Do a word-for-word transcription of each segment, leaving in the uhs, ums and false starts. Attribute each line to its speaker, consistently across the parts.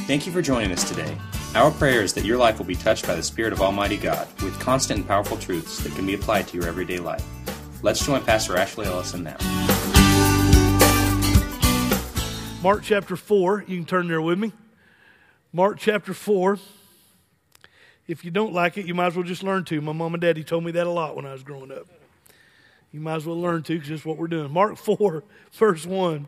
Speaker 1: Thank you for joining us today. Our prayer is that your life will be touched by the Spirit of Almighty God with constant and powerful truths that can be applied to your everyday life. Let's join Pastor Ashley Ellison now.
Speaker 2: Mark chapter four, you can turn there with me. Mark chapter four. If you don't like it, you might as well just learn to. My mom and daddy told me that a lot when I was growing up. You might as well learn to, because that's what we're doing. Mark four, verse one.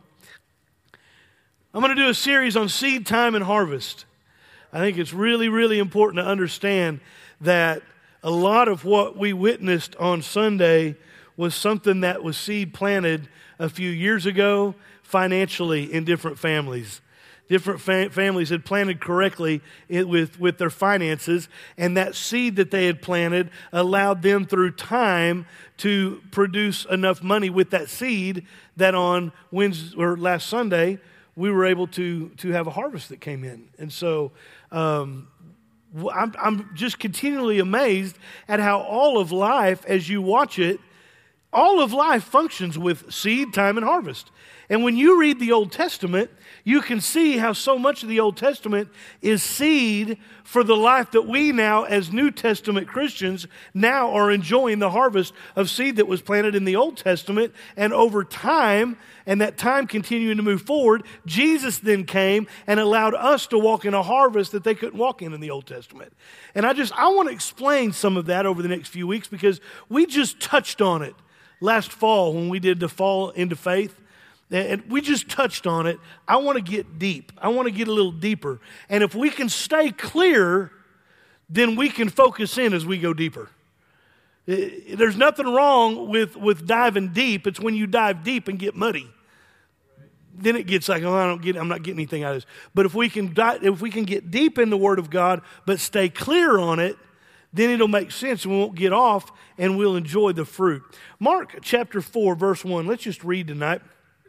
Speaker 2: I'm going to do a series on seed time and harvest. I think it's really, really important to understand that a lot of what we witnessed on Sunday was something that was seed planted a few years ago financially in different families. Different fa- families had planted correctly it, with, with their finances, and that seed that they had planted allowed them through time to produce enough money with that seed that on Wednesday or last Sunday we were able to to have a harvest that came in. And so um, I'm, I'm just continually amazed at how all of life, as you watch it, all of life functions with seed, time, and harvest. And when you read the Old Testament, you can see how so much of the Old Testament is seed for the life that we now, as New Testament Christians, now are enjoying the harvest of seed that was planted in the Old Testament. And over time, and that time continuing to move forward, Jesus then came and allowed us to walk in a harvest that they couldn't walk in in the Old Testament. And I just, I want to explain some of that over the next few weeks, because we just touched on it last fall when we did the Fall into Faith. And we just touched on it. I want to get deep. I want to get a little deeper. And if we can stay clear, then we can focus in as we go deeper. There's nothing wrong with, with diving deep. It's when you dive deep and get muddy. Then it gets like, oh, I don't get, I'm not getting anything out of this. But if we can dive, if we can get deep in the Word of God, but stay clear on it, then it'll make sense and we won't get off and we'll enjoy the fruit. Mark chapter four, verse one. Let's just read tonight.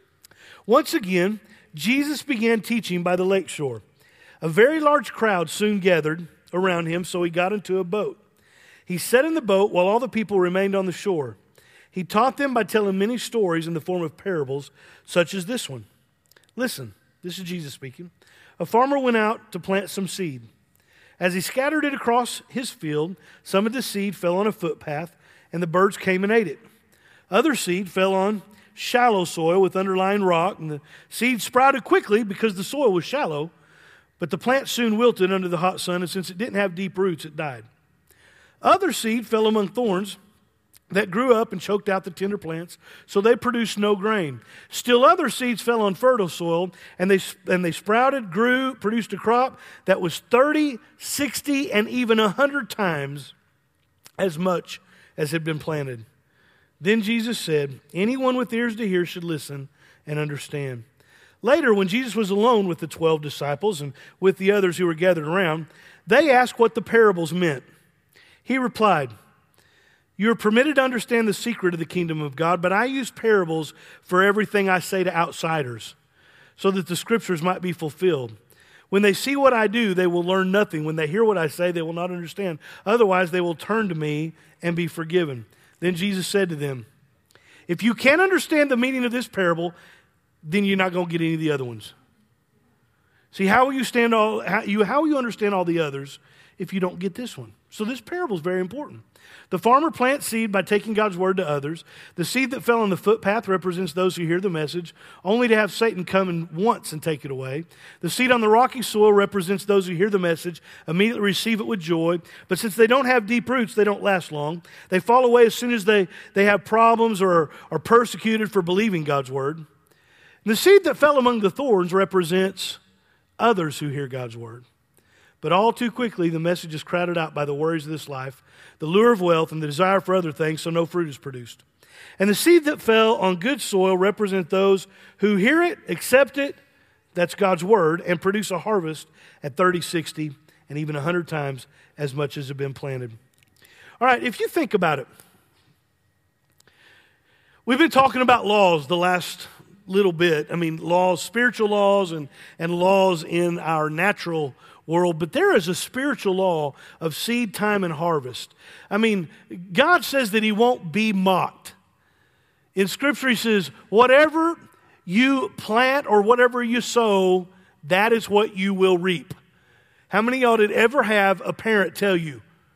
Speaker 2: Once again, Jesus began teaching by the lake shore. A very large crowd soon gathered around him, so he got into a boat. He sat in the boat while all the people remained on the shore. He taught them by telling many stories in the form of parables, such as this one. Listen, this is Jesus speaking. A farmer went out to plant some seed. As he scattered it across his field, some of the seed fell on a footpath, and the birds came and ate it. Other seed fell on shallow soil with underlying rock, and the seed sprouted quickly because the soil was shallow, but the plant soon wilted under the hot sun, and since it didn't have deep roots, it died. Other seed fell among thorns that grew up and choked out the tender plants, so they produced no grain. Still other seeds fell on fertile soil, and they and they sprouted, grew, produced a crop that was thirty, sixty, and even one hundred times as much as had been planted. Then Jesus said, anyone with ears to hear should listen and understand. Later, when Jesus was alone with the twelve disciples and with the others who were gathered around, they asked what the parables meant. He replied, you are permitted to understand the secret of the kingdom of God, but I use parables for everything I say to outsiders, so that the scriptures might be fulfilled. When they see what I do, they will learn nothing. When they hear what I say, they will not understand. Otherwise, they will turn to me and be forgiven. Then Jesus said to them, if you can't understand the meaning of this parable, then you're not going to get any of the other ones. See, how will you stand all how you how will you understand all the others if you don't get this one? So this parable is very important. The farmer plants seed by taking God's word to others. The seed that fell on the footpath represents those who hear the message, only to have Satan come in once and take it away. The seed on the rocky soil represents those who hear the message, immediately receive it with joy, but since they don't have deep roots, they don't last long. They fall away as soon as they, they have problems or are persecuted for believing God's word. And the seed that fell among the thorns represents others who hear God's word. But all too quickly, the message is crowded out by the worries of this life, the lure of wealth, and the desire for other things, so no fruit is produced. And the seed that fell on good soil represent those who hear it, accept it, that's God's word, and produce a harvest at thirty, sixty, and even one hundred times as much as had been planted. All right, if you think about it, we've been talking about laws the last little bit. I mean, laws, spiritual laws, and, and laws in our natural world, but there is a spiritual law of seed time and harvest. I mean, God says that he won't be mocked. In Scripture, he says, whatever you plant or whatever you sow, that is what you will reap. How many of y'all did ever have a parent tell you,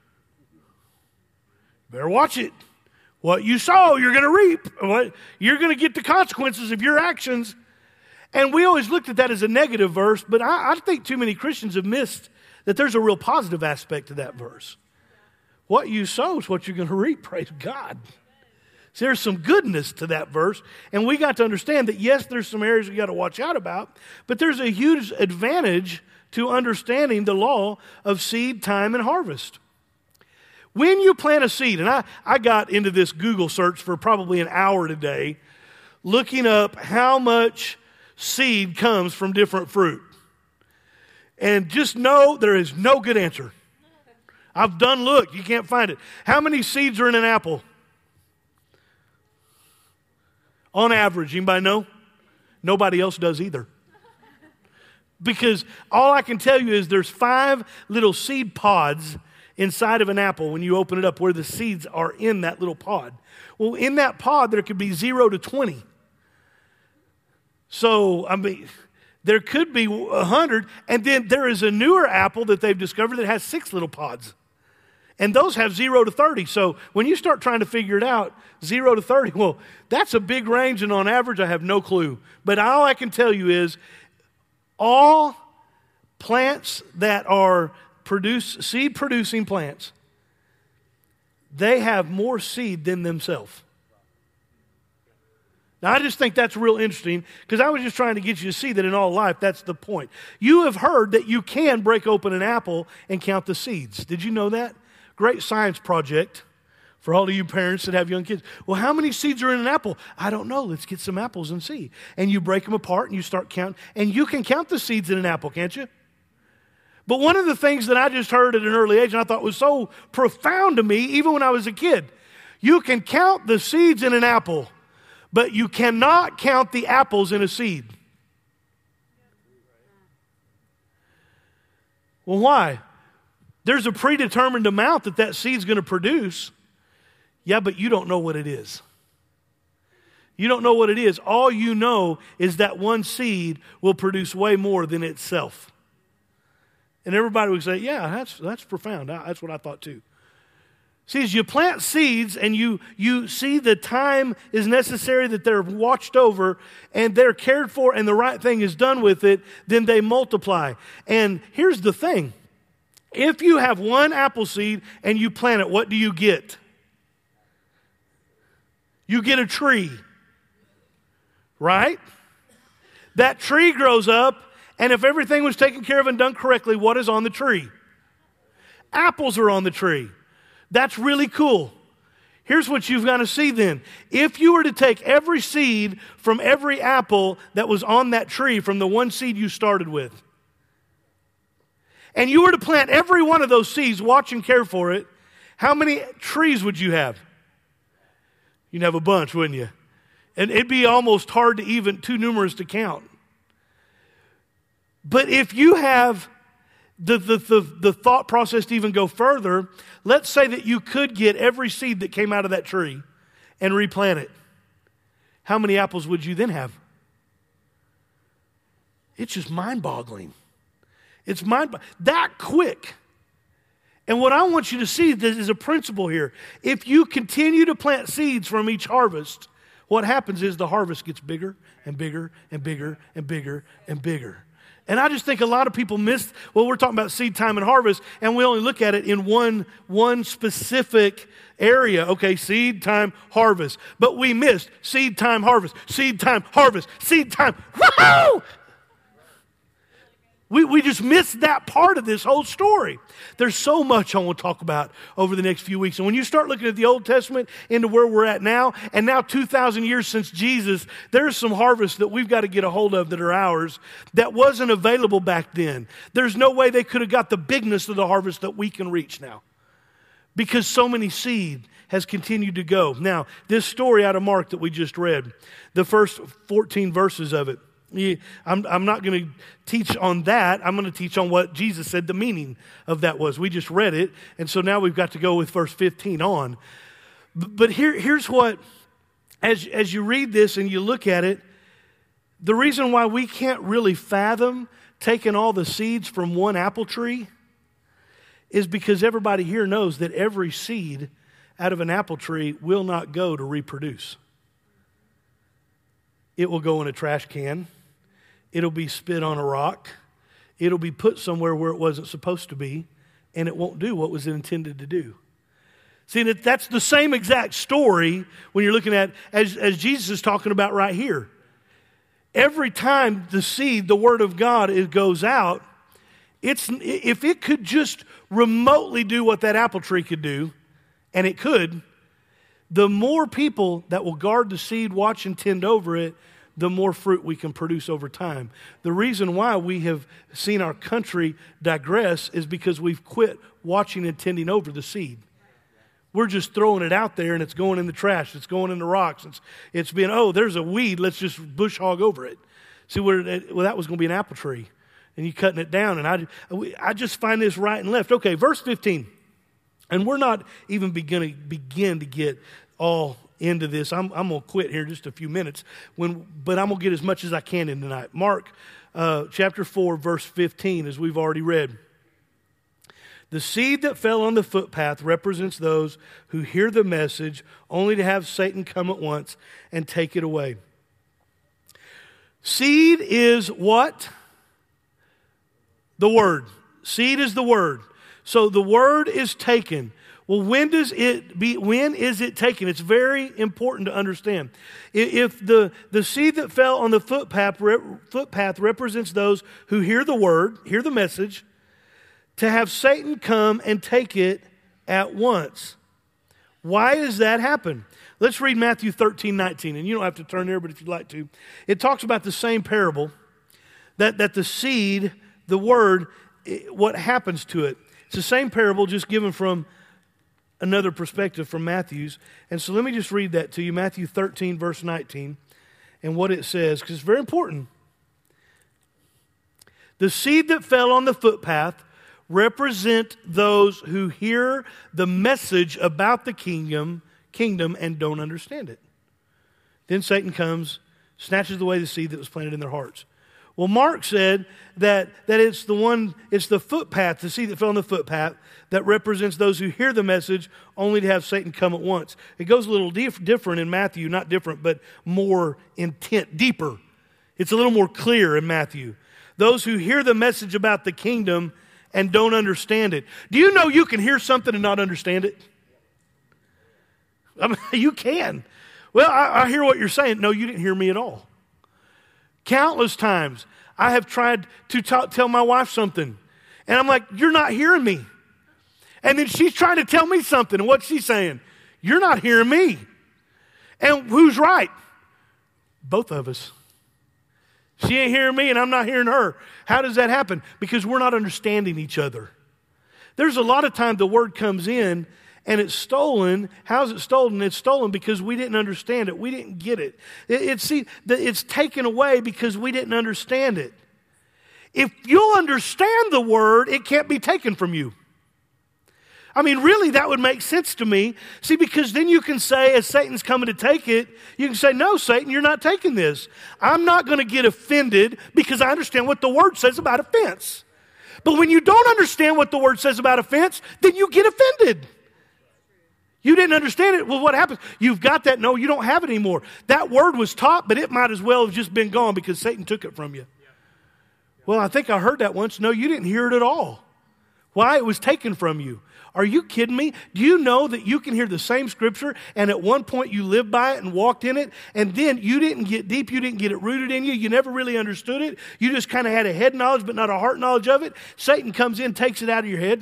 Speaker 2: better watch it. What you sow, you're going to reap. What, you're going to get the consequences of your actions. And we always looked at that as a negative verse, but I, I think too many Christians have missed that there's a real positive aspect to that verse. What you sow is what you're going to reap, praise God. So there's some goodness to that verse, and we got to understand that, yes, there's some areas we got to watch out about, but there's a huge advantage to understanding the law of seed, time, and harvest. When you plant a seed, and I, I got into this Google search for probably an hour today, looking up how much seed comes from different fruit. And just know there is no good answer. I've done look, you can't find it. How many seeds are in an apple? On average, anybody know? Nobody else does either. Because all I can tell you is there's five little seed pods inside of an apple when you open it up where the seeds are in that little pod. Well, in that pod there could be zero to twenty. So, I mean, there could be a hundred, and then there is a newer apple that they've discovered that has six little pods. And those have zero to thirty. So when you start trying to figure it out, zero to thirty, well, that's a big range, and on average, I have no clue. But all I can tell you is all plants that are produce seed-producing plants, they have more seed than themselves. Now, I just think that's real interesting because I was just trying to get you to see that in all life, that's the point. You have heard that you can break open an apple and count the seeds. Did you know that? Great science project for all of you parents that have young kids. Well, how many seeds are in an apple? I don't know. Let's get some apples and see. And you break them apart and you start counting. And you can count the seeds in an apple, can't you? But one of the things that I just heard at an early age and I thought was so profound to me, even when I was a kid, you can count the seeds in an apple, but you cannot count the apples in a seed. Well, why? There's a predetermined amount that that seed's going to produce. Yeah, but you don't know what it is. You don't know what it is. All you know is that one seed will produce way more than itself. And everybody would say, yeah, that's that's profound. That's what I thought too. See, as you plant seeds and you, you see the time is necessary that they're watched over and they're cared for and the right thing is done with it, then they multiply. And here's the thing. If you have one apple seed and you plant it, what do you get? You get a tree, right? That tree grows up, and if everything was taken care of and done correctly, what is on the tree? Apples are on the tree. That's really cool. Here's what you've got to see then. If you were to take every seed from every apple that was on that tree from the one seed you started with, and you were to plant every one of those seeds, watch and care for it, how many trees would you have? You'd have a bunch, wouldn't you? And it'd be almost hard to even, too numerous to count. But if you have the, the, the, the thought process to even go further, let's say that you could get every seed that came out of that tree and replant it. How many apples would you then have? It's just mind-boggling. It's mind that quick. And what I want you to see is a principle here. If you continue to plant seeds from each harvest, what happens is the harvest gets bigger and bigger and bigger and bigger and bigger. And I just think a lot of people miss, well, we're talking about seed time and harvest, and we only look at it in one, one specific area. Okay, seed time, harvest. But we missed seed time, harvest, seed time, harvest, seed time. Woohoo! We, we just missed that part of this whole story. There's so much I want to talk about over the next few weeks. And when you start looking at the Old Testament into where we're at now, and now two thousand years since Jesus, there's some harvests that we've got to get a hold of that are ours that wasn't available back then. There's no way they could have got the bigness of the harvest that we can reach now because so many seed has continued to go. Now, this story out of Mark that we just read, the first fourteen verses of it, I'm, I'm not going to teach on that. I'm going to teach on what Jesus said the meaning of that was. We just read it, and so now we've got to go with verse fifteen on. But here, here's what, as, as you read this and you look at it, the reason why we can't really fathom taken all the seeds from one apple tree is because everybody here knows that every seed out of an apple tree will not go to reproduce. It will go in a trash can. It'll be spit on a rock. It'll be put somewhere where it wasn't supposed to be, and it won't do what was intended to do. See, that that's the same exact story when you're looking at, as, as Jesus is talking about right here. Every time the seed, the Word of God, it goes out, it's if it could just remotely do what that apple tree could do, and it could, the more people that will guard the seed, watch and tend over it, the more fruit we can produce over time. The reason why we have seen our country digress is because we've quit watching and tending over the seed. We're just throwing it out there and it's going in the trash. It's going in the rocks. It's, it's being, oh, there's a weed. Let's just bush hog over it. See, where well, that was going to be an apple tree. And you cutting it down. And I, I just find this right and left. Okay, verse fifteen. And we're not even beginning begin to get all into this. I'm, I'm going to quit here in just a few minutes. When, but I'm going to get as much as I can in tonight. Mark uh, chapter four, verse fifteen, as we've already read. The seed that fell on the footpath represents those who hear the message only to have Satan come at once and take it away. Seed is what? The Word. Seed is the Word. So the Word is taken. Well, when does it be, when is it taken? It's very important to understand. If the, the seed that fell on the footpath, footpath represents those who hear the Word, hear the message, to have Satan come and take it at once. Why does that happen? Let's read Matthew thirteen nineteen, and you don't have to turn there, but if you'd like to. It talks about the same parable, that, that the seed, the Word, what happens to it. It's the same parable, just given from another perspective from Matthew's. And so let me just read that to you, Matthew thirteen, verse nineteen, and what it says, because it's very important. The seed that fell on the footpath represent those who hear the message about the kingdom, kingdom and don't understand it. Then Satan comes, snatches away the seed that was planted in their hearts. Well, Mark said that, that it's the one, it's the footpath, the seed that fell on the footpath, that represents those who hear the message only to have Satan come at once. It goes a little dif- different in Matthew, not different, but more intent, deeper. It's a little more clear in Matthew. Those who hear the message about the kingdom and don't understand it. Do you know you can hear something and not understand it? I mean, you can. Well, I, I hear what you're saying. No, you didn't hear me at all. Countless times I have tried to t- tell my wife something, and I'm like, you're not hearing me. And then she's trying to tell me something, and what's she saying? You're not hearing me. And who's right? Both of us. She ain't hearing me and I'm not hearing her. How does that happen? Because we're not understanding each other. There's a lot of time the word comes in and it's stolen. How's it stolen? It's stolen because we didn't understand it. We didn't get it. It, it see, it's taken away because we didn't understand it. If you'll understand the word, it can't be taken from you. I mean, really, that would make sense to me. See, because then you can say, as Satan's coming to take it, you can say, no, Satan, you're not taking this. I'm not going to get offended because I understand what the word says about offense. But when you don't understand what the word says about offense, then you get offended. You didn't understand it. Well, what happens? You've got that. No, you don't have it anymore. That word was taught, but it might as well have just been gone because Satan took it from you. Well, I think I heard that once. No, you didn't hear it at all. Why? It was taken from you. Are you kidding me? Do you know that you can hear the same scripture and at one point you lived by it and walked in it and then you didn't get deep, you didn't get it rooted in you, you never really understood it, you just kind of had a head knowledge but not a heart knowledge of it? Satan comes in, takes it out of your head.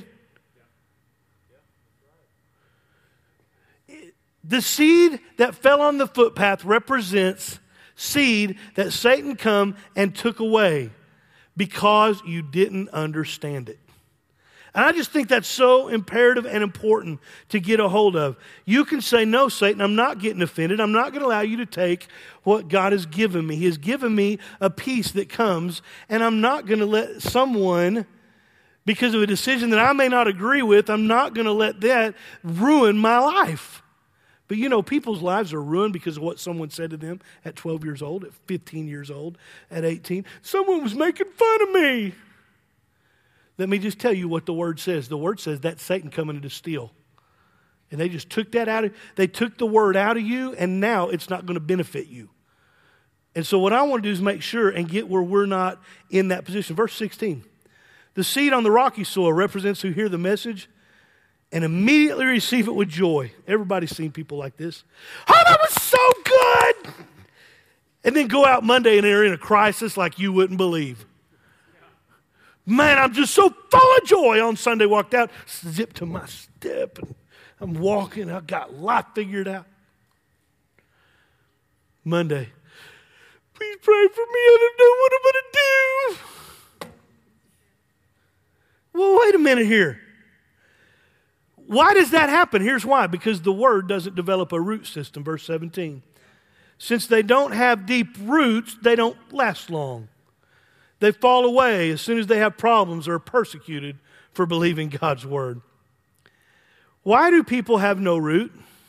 Speaker 2: The seed that fell on the footpath represents seed that Satan come and took away because you didn't understand it. And I just think that's so imperative and important to get a hold of. You can say, no, Satan, I'm not getting offended. I'm not going to allow you to take what God has given me. He has given me a peace that comes, and I'm not going to let someone, because of a decision that I may not agree with, I'm not going to let that ruin my life. But you know, people's lives are ruined because of what someone said to them at twelve years old, at fifteen years old, at eighteen. Someone was making fun of me. Let me just tell you what the Word says. The Word says that's Satan coming to steal. And they just took that out of, they took the Word out of you, and now it's not going to benefit you. And so what I want to do is make sure and get where we're not in that position. Verse sixteen. The seed on the rocky soil represents who hear the message and immediately receive it with joy. Everybody's seen people like this. Oh, that was so good! And then go out Monday and they're in a crisis like you wouldn't believe. Man, I'm just so full of joy. On Sunday, walked out, zip to my step, and I'm walking. I got life figured out. Monday, please pray for me. I don't know what I'm going to do. Well, wait a minute here. Why does that happen? Here's why. Because the Word doesn't develop a root system, verse seventeen. Since they don't have deep roots, they don't last long. They fall away as soon as they have problems or are persecuted for believing God's Word. Why do people have no root?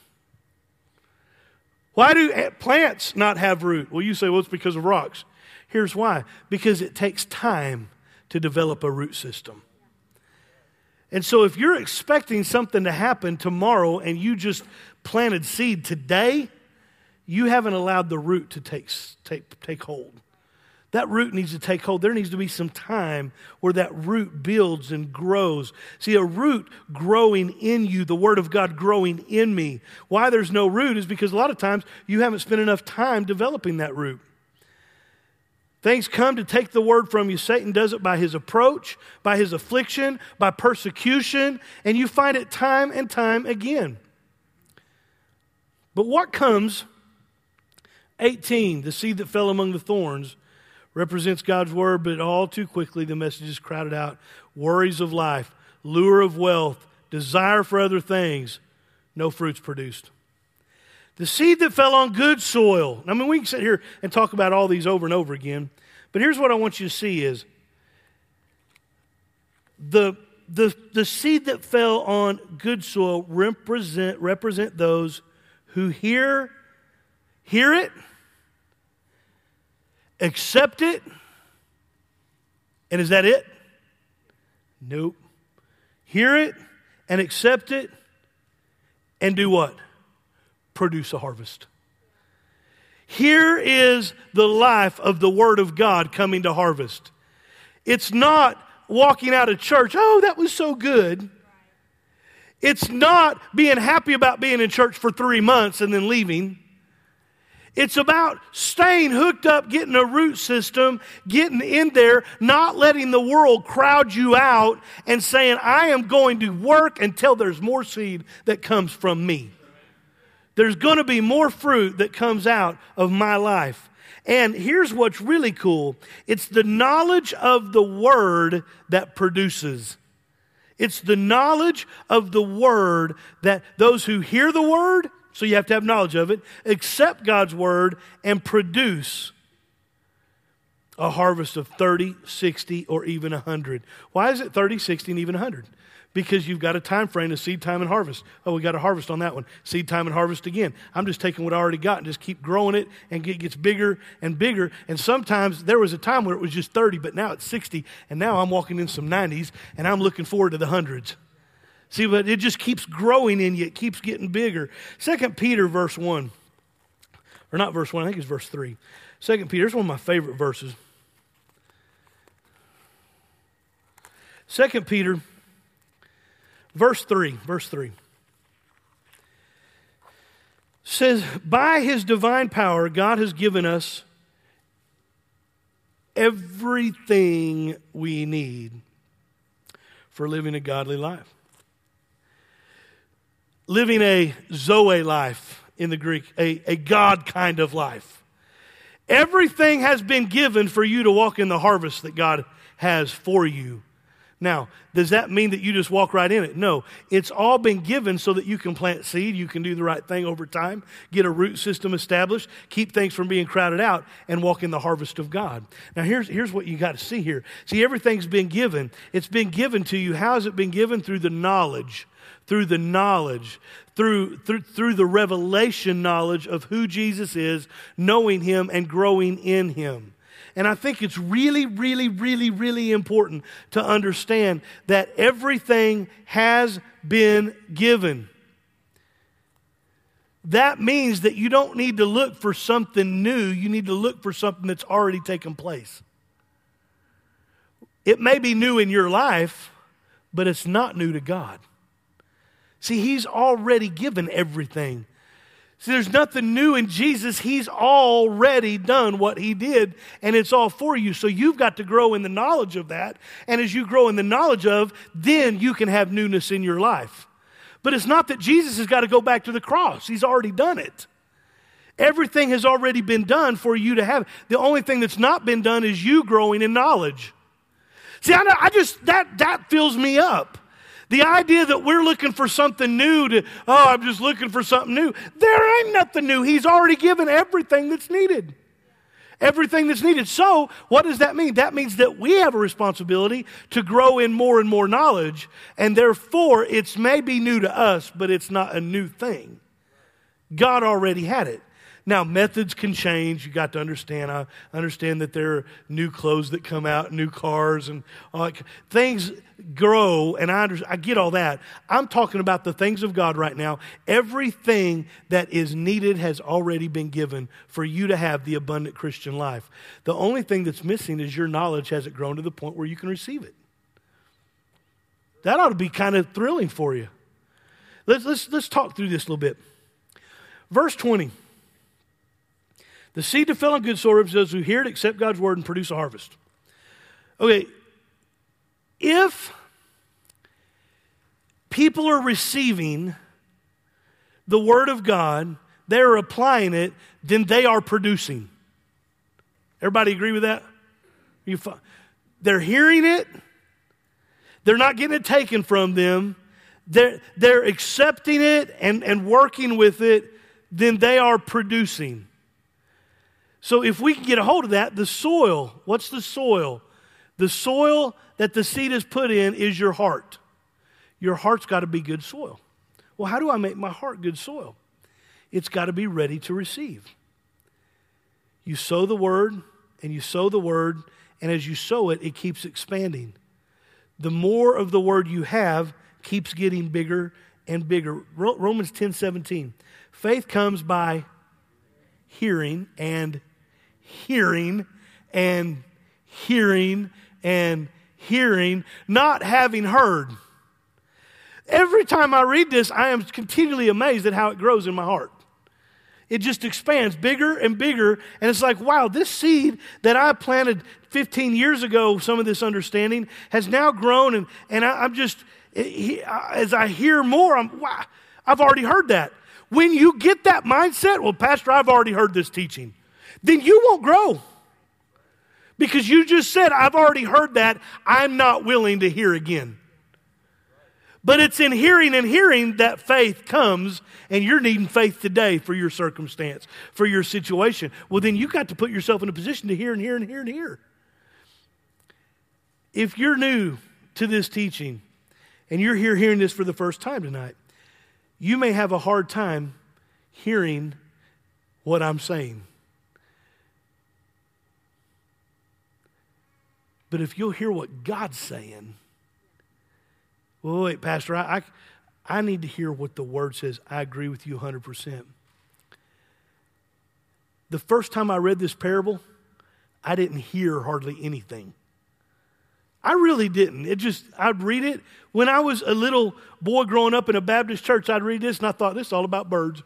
Speaker 2: Why do plants not have root? Well, you say, well, it's because of rocks. Here's why. Because it takes time to develop a root system. And so if you're expecting something to happen tomorrow and you just planted seed today, you haven't allowed the root to take, take, take hold. That root needs to take hold. There needs to be some time where that root builds and grows. See, a root growing in you, the Word of God growing in me. Why there's no root is because a lot of times you haven't spent enough time developing that root. Things come to take the Word from you. Satan does it by his approach, by his affliction, by persecution, and you find it time and time again. But what comes, eighteen, the seed that fell among the thorns, represents God's Word, but all too quickly the message is crowded out. Worries of life, lure of wealth, desire for other things, no fruits produced. The seed that fell on good soil. I mean, we can sit here and talk about all these over and over again, but here's what I want you to see is the, the, the seed that fell on good soil represent, represent those who hear, hear it, accept it, and is that it? Nope. Hear it and accept it and do what? Produce a harvest. Here is the life of the Word of God coming to harvest. It's not walking out of church, oh, that was so good. It's not being happy about being in church for three months and then leaving. It's about staying hooked up, getting a root system, getting in there, not letting the world crowd you out and saying, I am going to work until there's more seed that comes from me. There's going to be more fruit that comes out of my life. And here's what's really cool. It's the knowledge of the Word that produces. It's the knowledge of the Word that those who hear the Word, so you have to have knowledge of it, accept God's Word, and produce a harvest of thirty, sixty, or even one hundred. Why is it thirty, sixty, and even one hundred? Because you've got a time frame of seed time and harvest. Oh, we got a harvest on that one. Seed time and harvest again. I'm just taking what I already got and just keep growing it, and it gets bigger and bigger. And sometimes there was a time where it was just thirty, but now it's sixty, and now I'm walking in some nineties, and I'm looking forward to the hundreds. See, but it just keeps growing in you. It keeps getting bigger. Second Peter verse one. Or not verse one, I think it's verse three. Second Peter, it's one of my favorite verses. Second Peter, verse three, verse three. Says, by His divine power, God has given us everything we need for living a godly life. Living a Zoe life in the Greek, a, a God kind of life. Everything has been given for you to walk in the harvest that God has for you. Now, does that mean that you just walk right in it? No. It's all been given so that you can plant seed, you can do the right thing over time, get a root system established, keep things from being crowded out, and walk in the harvest of God. Now, here's, here's what you got to see here. See, everything's been given. It's been given to you. How has it been given? Through the knowledge. Through the knowledge. Through, through, through the revelation knowledge of who Jesus is, knowing Him and growing in Him. And I think it's really, really, really, really important to understand that everything has been given. That means that you don't need to look for something new. You need to look for something that's already taken place. It may be new in your life, but it's not new to God. See, He's already given everything. See, there's nothing new in Jesus. He's already done what He did, and it's all for you. So you've got to grow in the knowledge of that. And as you grow in the knowledge of, then you can have newness in your life. But it's not that Jesus has got to go back to the cross. He's already done it. Everything has already been done for you to have. The only thing that's not been done is you growing in knowledge. See, I, I just, that, that fills me up. The idea that we're looking for something new to, oh, I'm just looking for something new. There ain't nothing new. He's already given everything that's needed. Everything that's needed. So, what does that mean? That means that we have a responsibility to grow in more and more knowledge, and therefore, it's maybe new to us, but it's not a new thing. God already had it. Now, methods can change. You got to understand. I understand that there are new clothes that come out, new cars, and uh, things grow, and I, under, I get all that. I'm talking about the things of God right now. Everything that is needed has already been given for you to have the abundant Christian life. The only thing that's missing is your knowledge hasn't grown to the point where you can receive it. That ought to be kind of thrilling for you. Let's, let's, let's talk through this a little bit. Verse twenty. The seed that fell on good soil, those who hear it, accept God's word, and produce a harvest. Okay, if people are receiving the word of God, they're applying it, then they are producing. Everybody agree with that? You, they're hearing it. They're not getting it taken from them. They're, they're accepting it and, and working with it, then they are producing. So if we can get a hold of that, the soil, what's the soil? The soil that the seed is put in is your heart. Your heart's got to be good soil. Well, how do I make my heart good soil? It's got to be ready to receive. You sow the word, and you sow the word, and as you sow it, it keeps expanding. The more of the word you have keeps getting bigger and bigger. Romans ten seventeen. Faith comes by hearing and hearing and hearing and hearing, not having heard. Every time I read this, I am continually amazed at how it grows in my heart. It just expands bigger and bigger, and it's like, wow, this seed that I planted fifteen years ago, some of this understanding, has now grown, and, and I, I'm just, as I hear more, I'm, wow, I've already heard that. When you get that mindset, well, Pastor, I've already heard this teaching, then you won't grow. Because you just said, I've already heard that, I'm not willing to hear again. But it's in hearing and hearing that faith comes, and you're needing faith today for your circumstance, for your situation. Well, then you've got to put yourself in a position to hear and hear and hear and hear. If you're new to this teaching, and you're here hearing this for the first time tonight, you may have a hard time hearing what I'm saying. But if you'll hear what God's saying, well, wait, Pastor, I, I, I need to hear what the Word says. I agree with you one hundred percent. The first time I read this parable, I didn't hear hardly anything. I really didn't. It just, I'd read it. When I was a little boy growing up in a Baptist church, I'd read this and I thought, this is all about birds.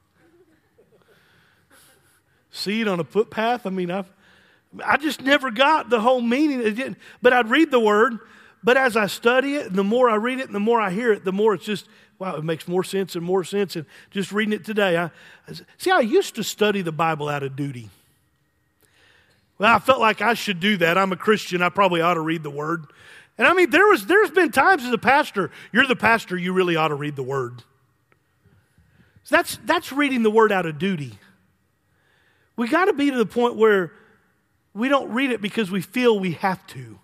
Speaker 2: Seed on a footpath. I mean, I've, I just never got the whole meaning. It didn't, but I'd read the Word. But as I study it, and the more I read it, and the more I hear it, the more it's just, wow, it makes more sense and more sense. And just reading it today, I see, I used to study the Bible out of duty. Well, I felt like I should do that. I'm a Christian. I probably ought to read the Word. And I mean, there was, there's been times as a pastor, you're the pastor, you really ought to read the Word. So that's, that's reading the Word out of duty. We got to be to the point where we don't read it because we feel we have to.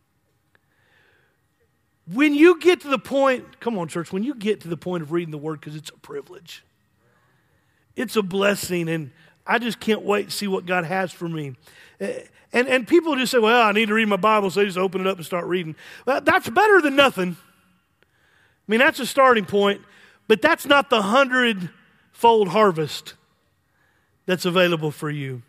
Speaker 2: When you get to the point, come on church, when you get to the point of reading the Word, because it's a privilege. It's a blessing, and I just can't wait to see what God has for me. And, and people just say, well, I need to read my Bible, so they just open it up and start reading. Well, that's better than nothing. I mean, that's a starting point, but that's not the hundred-fold harvest that's available for you.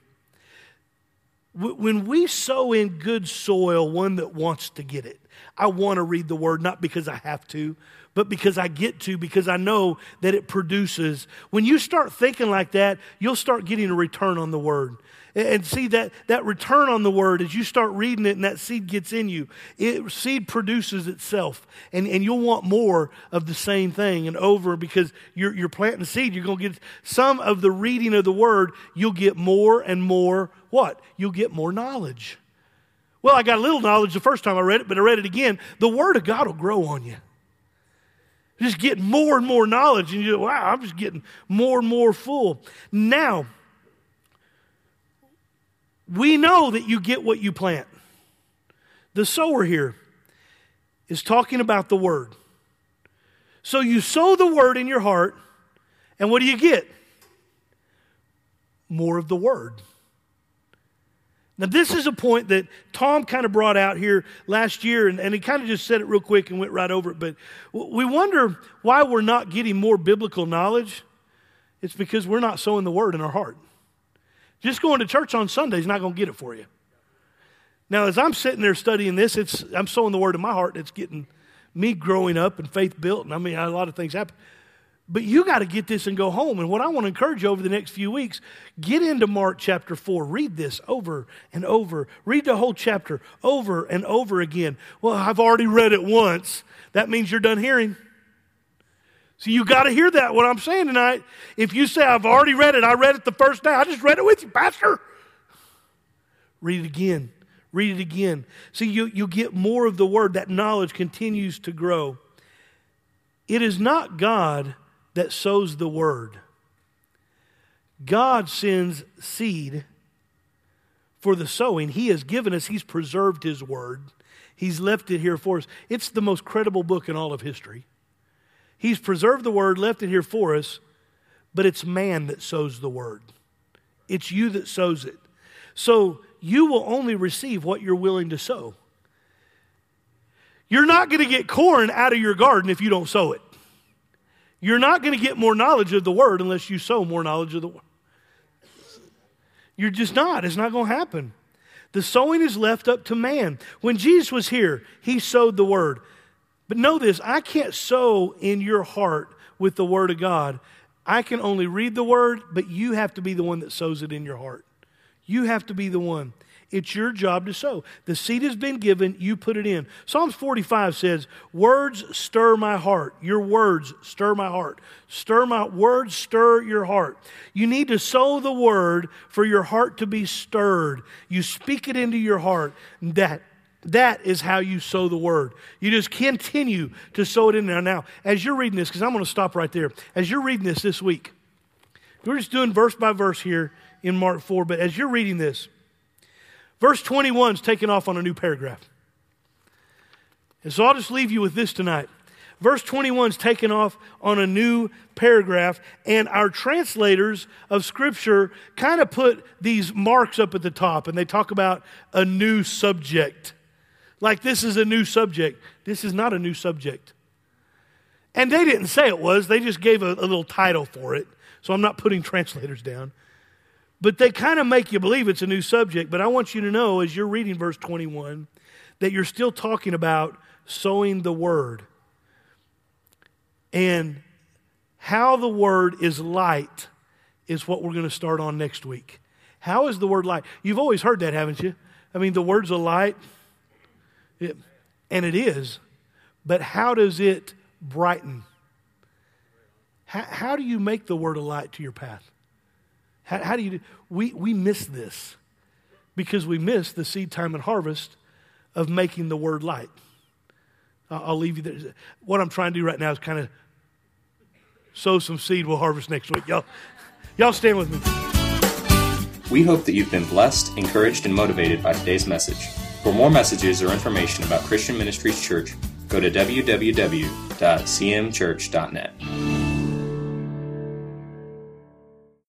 Speaker 2: When we sow in good soil, one that wants to get it, I want to read the Word, not because I have to, but because I get to, because I know that it produces. When you start thinking like that, you'll start getting a return on the Word. And see, that, that return on the Word, as you start reading it and that seed gets in you, it, seed produces itself. And, and you'll want more of the same thing and over, because you're, you're planting seed. You're going to get some of the reading of the Word. You'll get more and more what? You'll get more knowledge. Well, I got a little knowledge the first time I read it, but I read it again. The Word of God will grow on you. Just get more and more knowledge, and you go, wow, I'm just getting more and more full. Now, we know that you get what you plant. The sower here is talking about the Word. So you sow the Word in your heart, and what do you get? More of the Word. Now, this is a point that Tom kind of brought out here last year, and, and he kind of just said it real quick and went right over it. But we wonder why we're not getting more biblical knowledge. It's because we're not sowing the Word in our heart. Just going to church on Sunday is not going to get it for you. Now, as I'm sitting there studying this, it's I'm sowing the Word in my heart, and it's getting me growing up and faith built, and I mean, a lot of things happen. But you got to get this and go home. And what I want to encourage you over the next few weeks, get into Mark chapter four. Read this over and over. Read the whole chapter over and over again. Well, I've already read it once. That means you're done hearing. So you got to hear that, what I'm saying tonight. If you say, I've already read it, I read it the first day, I just read it with you, Pastor. Read it again. Read it again. See, you, you get more of the Word. That knowledge continues to grow. It is not God that sows the Word. God sends seed for the sowing. He has given us, He's preserved His Word. He's left it here for us. It's the most credible book in all of history. He's preserved the Word, left it here for us, but it's man that sows the Word. It's you that sows it. So you will only receive what you're willing to sow. You're not going to get corn out of your garden if you don't sow it. You're not going to get more knowledge of the Word unless you sow more knowledge of the Word. You're just not. It's not going to happen. The sowing is left up to man. When Jesus was here, He sowed the Word. But know this, I can't sow in your heart with the Word of God. I can only read the Word, but you have to be the one that sows it in your heart. You have to be the one. It's your job to sow. The seed has been given, you put it in. Psalms forty-five says, words stir my heart. Your words stir my heart. Stir my words, stir your heart. You need to sow the Word for your heart to be stirred. You speak it into your heart. That, that is how you sow the Word. You just continue to sow it in there. Now, as you're reading this, because I'm going to stop right there. As you're reading this this week, we're just doing verse by verse here in Mark four, but as you're reading this, verse twenty-one is taken off on a new paragraph. And so I'll just leave you with this tonight. Verse twenty-one is taken off on a new paragraph, and our translators of Scripture kind of put these marks up at the top, and they talk about a new subject. Like this is a new subject. This is not a new subject. And they didn't say it was. They just gave a, a little title for it. So I'm not putting translators down. But they kind of make you believe it's a new subject. But I want you to know, as you're reading verse twenty-one, that you're still talking about sowing the Word. And how the Word is light is what we're going to start on next week. How is the Word light? You've always heard that, haven't you? I mean, the Word's a light. It, and it is. But how does it brighten? How, how do you make the Word a light to your path? How, how do you do? We, we miss this because we miss the seed time and harvest of making the Word light. I'll leave you there. What I'm trying to do right now is kind of sow some seed we'll harvest next week. Y'all, y'all stand with me.
Speaker 1: We hope that you've been blessed, encouraged, and motivated by today's message. For more messages or information about Christian Ministries Church, go to w w w dot c m church dot net.